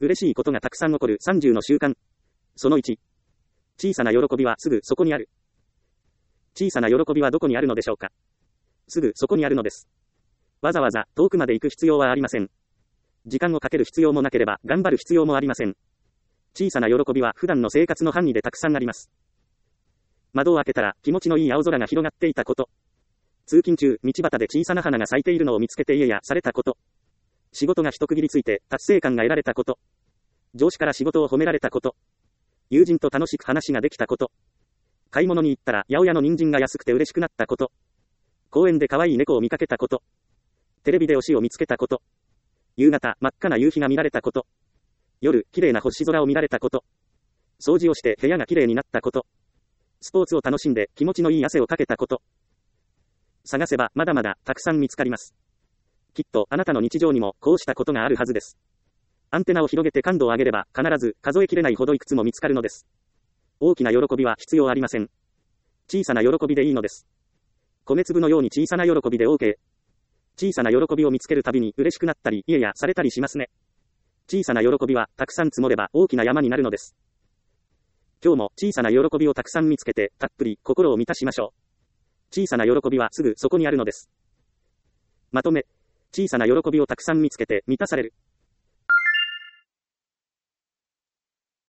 嬉しいことがたくさん起こる30の習慣。その1。小さな喜びはすぐそこにある。小さな喜びはどこにあるのでしょうか。すぐそこにあるのです。わざわざ遠くまで行く必要はありません。時間をかける必要もなければ頑張る必要もありません。小さな喜びは普段の生活の範囲でたくさんあります。窓を開けたら気持ちのいい青空が広がっていたこと。通勤中、道端で小さな花が咲いているのを見つけて家やされたこと。仕事が一区切りついて達成感が得られたこと。上司から仕事を褒められたこと。友人と楽しく話ができたこと。買い物に行ったら八百屋の人参が安くて嬉しくなったこと。公園で可愛い猫を見かけたこと。テレビで推しを見つけたこと。夕方、真っ赤な夕日が見られたこと。夜、綺麗な星空を見られたこと。掃除をして部屋が綺麗になったこと。スポーツを楽しんで気持ちのいい汗をかけたこと。探せばまだまだたくさん見つかります。きっとあなたの日常にもこうしたことがあるはずです。アンテナを広げて感度を上げれば必ず数えきれないほどいくつも見つかるのです。大きな喜びは必要ありません。小さな喜びでいいのです。米粒のように小さな喜びで OK。小さな喜びを見つけるたびに嬉しくなったり家やされたりしますね。小さな喜びはたくさん積もれば大きな山になるのです。今日も小さな喜びをたくさん見つけてたっぷり心を満たしましょう。小さな喜びはすぐそこにあるのです。まとめ。小さな喜びをたくさん見つけて満たされる。